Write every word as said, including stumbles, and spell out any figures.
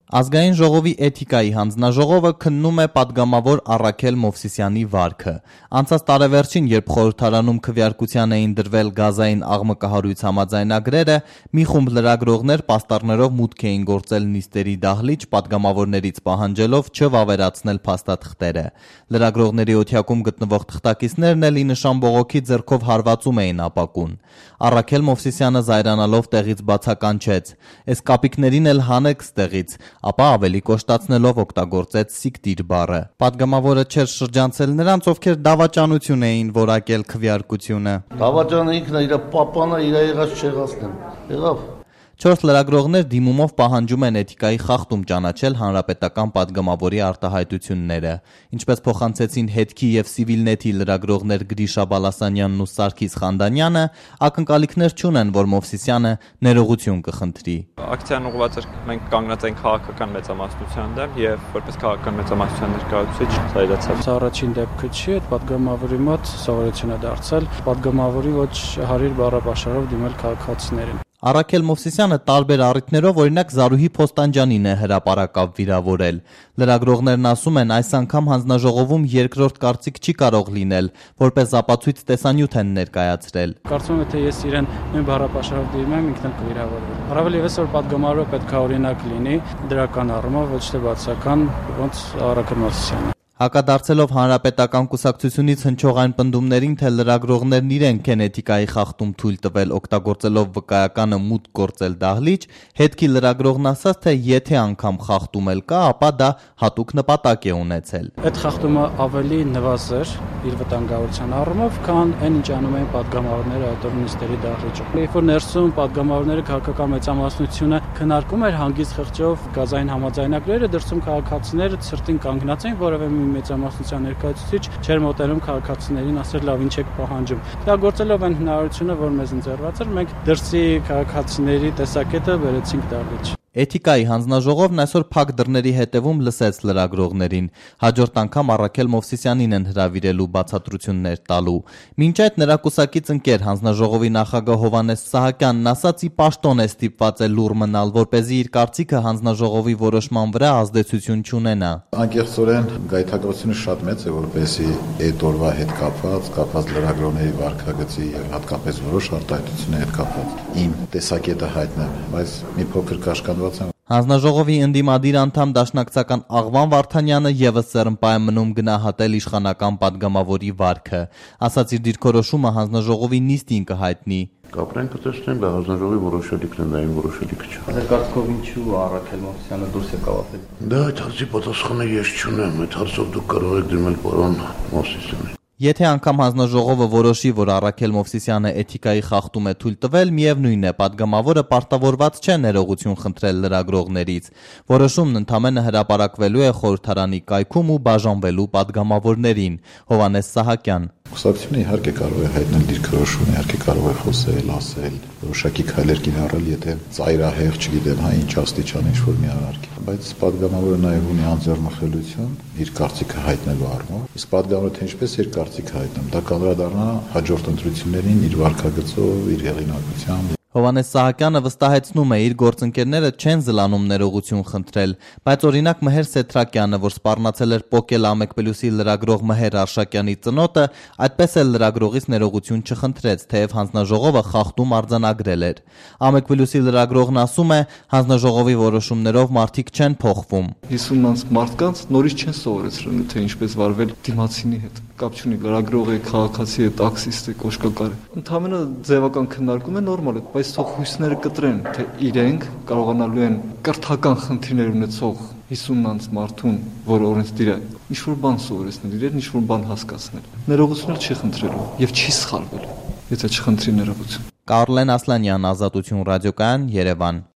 Ազգային ժողովի էթիկայի հանձնաժողովը քննում է պատգամավոր Առաքել Մովսիսյանի վարքը։ Անցած տարեվերջին, երբ խորհրդարանում քվեարկության էին դրվել գազային աղմկահարույց համաձայնագրերը, մի խումբ լրագրողներ պաստառներով մուտք էին գործել նիստերի դահլիճ, պատգամավորներից պահանջելով չվավերացնել փաստաթղթերը։ Լրագրողների օթյակում գտնվող թղթակիցներն էլ ի նշան բողոքի ձեռքով հարվածում էին ապակուն։ Առաքել Մովսիսյանը զայրանալով տեղից բացականչեց. «Էս կապիկներին էլ հանեք ստեղից», ապա ավելի կոշտացնելով օգտագործեց «սիկտիր» բառը։ Պատգամավորը չէր շրջանցել նրանց, ովքեր դավաճանություն էին որակել քվեարկությունը։ Դավաճանը ինքն է իր պապանը իր եղած չեղածն եղավ։ Չորս լրագրողներ դիմումով պահանջում են էթիկայի խախտում ճանաչել հանրապետական պատգամավորի արտահայտությունները։ Ինչպես փոխանցեցին հետքի եւ Civilnet-ի լրագրողներ Գրիշա Բալասանյանն ու Սարգիս Խանդանյանը, ակնկալիքներ չունեն, որ Մովսիսյանը ներողություն կխնդրի։ Ակցիան ուղղված էր մենք կանգնած ենք քաղաքական մեծամասնության դեմ եւ որպես քաղաքական մեծամասնության ներկայացուցիչ սա իրացավ։ Սա առաջին դեպքը չի, այդ պատգամավորի մոտ սովորություն է դարձել պատգամավորի ոչ հարիր բառապաշարով դիմել քաղաքացիներին։ Առաքել Մովսիսյանը տարբեր առիթներով, օրինակ Զարուհի Փոստանջյանին է հրապարակավ վիրավորել։ Լրագրողներն ասում են, այս անգամ հանձնաժողովում երկրորդ կարծիք չի կարող լինել, որպես ապացույց տեսանյութ են ներկայացրել։ Կարծում եմ, թե ես իրեն նույն բառապաշարով դիմեմ, ինքն էլ կվիրավորվի։ Առավել ևս որ պատգամավորը պետք է օրինակ լինի դրական առումով, ոչ թե բացական, ոնց Առաքել Մովսիսյանը։ Հակադարձելով հանրապետական կուսակցությունից հնչող այն պնդումներին, թե լրագրողներն իրենք են էթիկայի խախտում թույլ տվել օգտագործելով վկայականը մուտք գործել դահլիճ, հետքի լրագրողն ասաց, թե եթե անգամ խախտում էլ կա, ապա դա հատուկ նպատակ է ունեցել։ Այդ խախտումը ավելի նվազեր իր վտանգավորության առումով, քան այն ինչ անում են պատգամավորները այդ նիստերի դահլիճում։ Երբ որ ներսում պատգամավորները քաղաքական մեծամասնությունը քննարկում էր հանգիստ խղճով գազային համաձայնագրերը, դրսում քաղաքացիները ցրտին կանգնած էին, որովհետև մեծամասնության ներկայացուցիչ չէր մոտենում քաղաքացիներին ասել լավ ինչ եք պահանջում։ Դա գործելով այն հնարավորությունը, որ մեզ ընձեռված էր, մենք դրսի քաղաքացիների տեսակետը վերեցինք դահլիճ։ Էթիկայի հանձնաժողովն այսօր փակ դռների հետևում լսեց լրագրողներին։ Հաջորդ անգամ Առաքել Մովսիսյանին են հրավիրելու բացատրություններ տալու։ Մինչ այդ նրա կուսակից ընկեր հանձնաժողովի նախագահ Հովհաննես Սահակյանն ասաց՝ ի պաշտոն է ստիպված է լուռ մնալ, որպեսզի իր կարծիքը հանձնաժողովի որոշման վրա ազդեցություն չունենա։ Անկեղծորեն գայթակղությունը շատ մեծ է, որպեսզի այդ օրվա հետ կապված, կապված լրագրողների վարքագծի եւ հատկապես որոշ արտահայտությունների հետ կապված իմ տեսակետը հայտնեմ, բայց մի փոքր կաշկանդված եմ։ Հանձնաժողովի ընդդիմադիր անդամ դաշնակցական Աղվան Վարդանյանը ևս ձեռնպա է մնում գնահատել իշխանական պատգամավորի վարքը, ասաց իր դիրքորոշումը հանձնաժողովի նիստին կհայտնի։ Կապրենք կտեսնենք, դա հանձնաժողովի որոշելիքն է, դա իմ որոշելիքը չէ։ Ձեր կարծիքով ինչու Առաքել Մովսիսյանը դուրս եկավ ապել։ Դա այդ հարցի պատասխանը ես չունեմ, այդ հարցով դուք կարող եք դիմել պարոն Մովսիսյանին։ Եթե անգամ հանձնաժողովը որոշի, որ Առաքել Մովսիսյանը էթիկայի խախտում է թույլ տվել, միևնույն է, պատգամավորը պարտավորված չէ ներողություն խնդրել լրագրողներից։ Որոշումն ընդամենը հրապարակվելու է խորհրդարանի կայքում ու բաժանվելու պատգամավորներին։ Հովհաննես Սահակյան։ Կուսակցությունը իհարկե կարող է հայտնել դիրքորոշում, իհարկե կարող է խոսել, ասել, որոշակի քայլեր կիրառել, եթե ծայրահեղ, չգիտեմ, հա ինչ աստիճան ինչ-որ մի արարքի։ Բայց պատգամավորը նաև ունի անձեռնխելություն իր կարծիքը հայտնելու առումով։ Իսկ պատգամավորը թե ինչպես իր կարծիքը հայտնում, դա կանդրադառնա հաջորդ ընտրություններին իր վարքագծով, իր հեղինակությամբ։ Հովհաննես Սահակյանը վստահեցնում է, իր գործընկերները չեն զլանում ներողություն խնդրել, բայց օրինակ Մհեր Սեթրակյանը, որ սպառնացել էր Պոկել Ամեկ-Պլյուսի լրագրող Մհեր Արշակյանի ծնոտը, այդպես էլ լրագրողից ներողություն չխնդրեց, թեև հանձնաժողովը խախտում արձանագրել էր։ Ամեկ-Պլյուսի լրագրողն ասում է, հանձնաժողովի որոշումներով մարդիկ չեն փոխվում։ հիսուն մարդկանց նորից չեն սովորեցրել, թե ինչպես վարվել դիմացինի հետ։ Կապ չունի լրագրող է, քաղաքացի է, տաքսիստ է, կոշկակար է։ Ընդհանրապես ձևական քննարկում է նորմալ է, բայց թող հույսները կտրեն, թե իրենք կարողանալու են կրթական խնդիրներ ունեցող հիսուն մարդուն, որ օրենսդիր է, ինչ-որ բան սովորեցնել իրեն, ինչ-որ բան հասկացնել։ Ներողություն չի խնդրելու եւ չի սխալվելու, եթե չխնդրի ներողություն։ Կարլեն Ասլանյան, Ազատություն ռադիոկայան, Երևան։